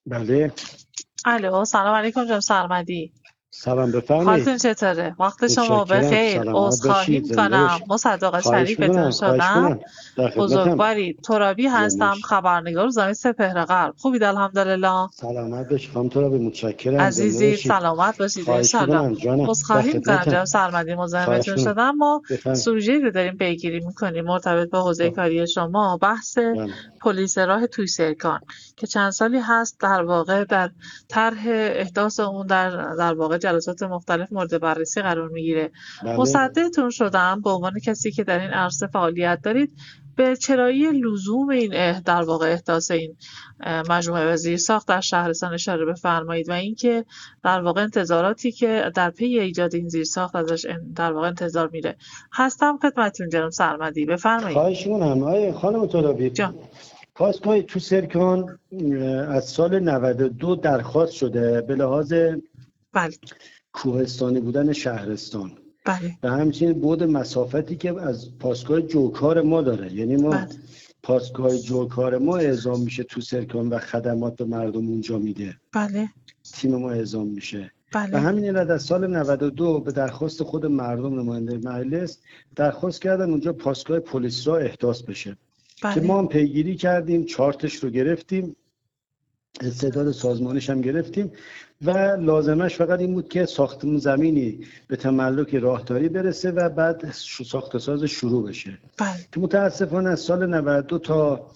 بله. الو، سلام علیکم جناب سرمدی. سلام بفرمایید. حالتون چطوره؟ وقت شما متشکرم. بخیر. سلامت عذرخواهی باشید. زنده میکنم باشید. مصدق خواهش شریفتون میکنم. خواهش شدم. کنم. در خدمتم. بزرگواری ترابی زنده هستم، باشید. خبرنگار روزنامه سپهر غرب. خوبید الحمدلله. سلامت باشید. خانم ترابی متشکرم. زنده عزیزی باشید. سلامت باشید خواهش انشالله. میکنم جانم. در عذرخواهی میکنم خدمتم. جناب سرمدی خواهش مزاحمتون کنم. شدم. ما بفرمایید. سوژه‌ای رو داریم پیگیری میکنیم مرتبط با حوزه کاری شما، بحث جانم. پلیس راه توی‌سرکان که چند سالی هست در واقع در طرح احداث اون در واقع جلسات مختلف مورد بررسی قرار میگیره. بله. مصدقتون شدم به عنوان کسی که در این عرصه فعالیت دارید به چرایی لزوم این در واقع احداث این مجموعه و زیرساخت در شهرستان اشاره بفرمایید و اینکه در واقع انتظاراتی که در پی ایجاد این زیرساخت ازش در واقع انتظار میره. هستم خدمتتون جناب سرمدی، بفرمایید. خواهش میکنم. آیه خانم ترابی، جان. پاسگاه تو سرکان از سال 92 درخواست شده به لحاظ بله کوهستانی بودن شهرستان بله و همچنین بعد مسافتی که از پاسگاه جوکار ما داره. یعنی ما بله پاسگاه جوکار ما اعزام میشه تو سرکان و خدمات به مردم اونجا میده. بله تیم ما اعزام میشه و بله همین علت از سال 92 به درخواست خود مردم نماینده مجلس درخواست کردن اونجا پاسگاه پلیس را احداث بشه که ما بله هم پیگیری کردیم، چارتش رو گرفتیم، استعداد سازمانش هم گرفتیم و لازمش فقط این بود که ساختمون زمینی به تملک راهداری برسه و بعد ساخت و ساز شروع بشه. بله که متاسفانه از سال 92 تا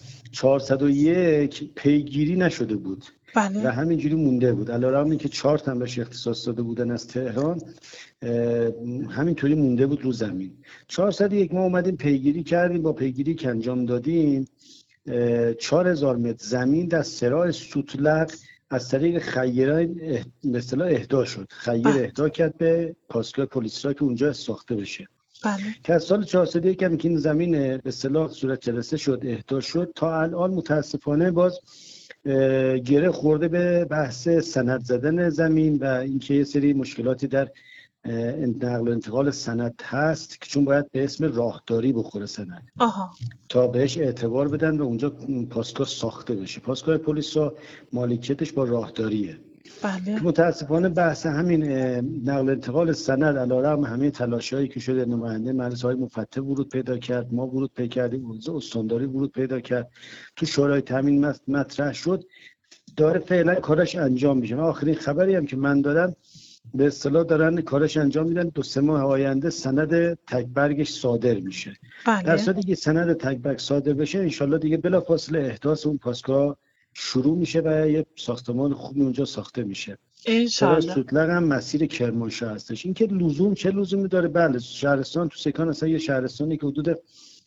401 پیگیری نشده بود و بله همینجوری مونده بود. علیرغم اینکه چارت هم بهش اختصاص داده بودن از تهران، همینطوری مونده بود رو زمین. 401 ما اومدیم پیگیری کردیم، با پیگیری که انجام دادیم 4000 متر زمین در سراح سوتلق از طریق خیران به اصطلاح اهدا شد. خیر بله اهدا کرد به پاسگاه پلیس را که اونجا ساخته بشه بله که از سال 401 هم که این زمین به اصطلاح صورت جلسه شد، اهدا شد، تا الان متاسفانه باز گره خورده به بحث سند زدن زمین و اینکه یه سری مشکلاتی در نقل و انتقال سند هست که چون باید به اسم راهداری بخوره سند آها تا بهش اعتبار بدن و اونجا پاسگاه ساخته بشه. پاسگاه پلیس را مالکیتش با راهداریه. بله متاسفانه بحث همین نقل و انتقال سند علیرغم همه تلاشایی که شده، نماینده مجلس‌های مفتح ورود پیدا کرد، ما ورود پیدا کردیم، استانداری ورود پیدا کرد، تو شورای تامین مطرح شد، داره فعلا کارش انجام میشه. آخرین خبری هم که من دارم به اصطلاح دارن کارش انجام میدن، 2-3 ماه آینده سند تکبرگش صادر میشه. در بله صورتی که سند تکبرگ صادر بشه انشالله دیگه بلافاصله احداث اون پاسگاه شروع میشه و یه ساختمان خوبی اونجا ساخته میشه. سراح انشالله. سوتلق هم مسیر کرمانشاه هستش. این که لزوم چه لزومی داره؟ بله شهرستان تو سکان اصلا یه شهرستانی که حدود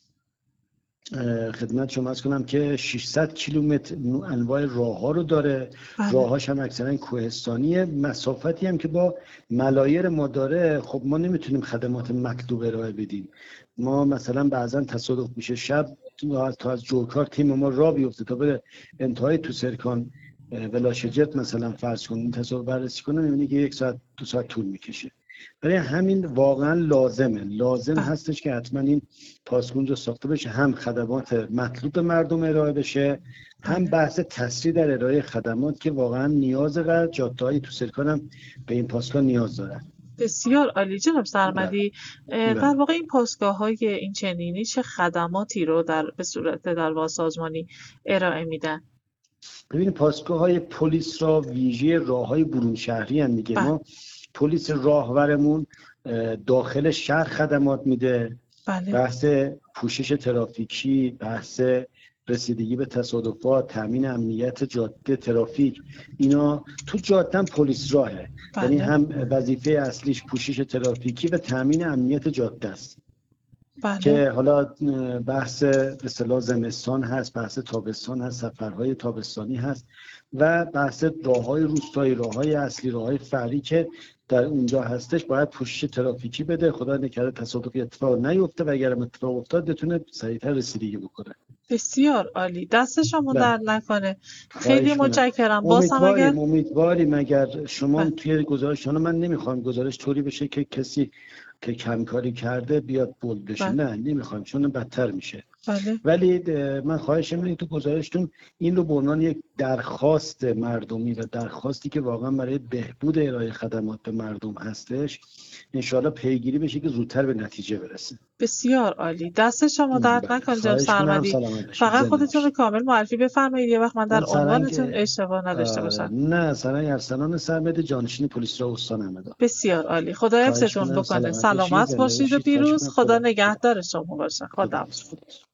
خدمت شما عرض کنم که 600 کیلومتر انواع راه‌ها رو داره. بله راه‌هاش هم اکثرا کوهستانیه، مسافتی هم که با ملایر ما داره. خب ما نمیتونیم خدمات مطلوب ارائه بدیم. ما مثلا بعضا تصادف میشه شب تا از جوکار تیم ما راه بیفته تا بره انتهای تو سرکان ولاشجرت مثلا فرض کنیم تصادف بررسی کنه، میبینی که 1 ساعت 2 ساعت طول میکشه. برای همین واقعا لازم بله هستش که حتما این پاسگاه اونجا ساخته بشه، هم خدمات مطلوب به مردم ارائه بشه، هم بله بحث تسریع در ارائه خدمات که واقعا نیاز و جاده‌های تو سرکان هم به این پاسگاه نیاز دارن. بسیار عالی جناب بله. سرمدی. در بله. واقع این پاسگاه های این چنینی چه خدماتی رو به صورت در واقع سازمانی ارائه میدن؟ ببینید پاسگاه‌های پلیس را ویژه راه‌های برون شهری هم میگه. بله ما پلیس راهورمون داخل شهر خدمات میده، بله بحث پوشش ترافیکی، بحث رسیدگی به تصادفات، تامین امنیت جاده، ترافیک، اینا تو جاده هم پلیس راهه. یعنی بله هم وظیفه اصلیش پوشش ترافیکی و تامین امنیت جاده است بله که حالا بحث به اصطلاح زمستان هست، بحث تابستان هست، سفرهای تابستانی هست و بحث راههای روستایی، راههای اصلی، راههای فرعی که در اونجا هستش باید پوشش ترافیکی بده. خدا نکرده تصادفی اتفاق نیفته و اگر اتفاق افتاد بتونه سریعتر رسیدگی بکنه. بسیار عالی، دست شما بله. در نکنه. خیلی خواهش کنم. متشکرم. باز هم اگر امیدواریم اگر شما بله توی گزارش‌ها، من نمیخوام گزارش طوری بشه که کسی که کمکاری کرده بیاد بولد بشه، بله نه نمیخوام، چون بدتر میشه. بله. ولی من خواهش می‌کنم تو گزارشتون این رو به عنوان یک درخواست مردمی و درخواستی که واقعا برای بهبود ارائه خدمات به مردم هستش انشاءالله پیگیری بشه که زودتر به نتیجه برسه. بسیار عالی. دست شما درد بله نکنه جناب خواهش می‌کنم، سرمدی. سلامت باشید، فقط زنده خودتون رو باشید. کامل معرفی بفرمایید یه وقت من در من سرنگ عنوانتون اشتباه نداشته باشم. نه سرنگ ارسلان سرمد، جانشین پلیس را استان احمدآباد. بسیار عالی. خدا خواهش حفظتون می‌کنم، بکنه. سلامت باشید، سلامت زنده باشید و باشید. خواهش پیروز. می‌کنم، خدا خدا نگهدار شما باشه. خدا حافظ. خدا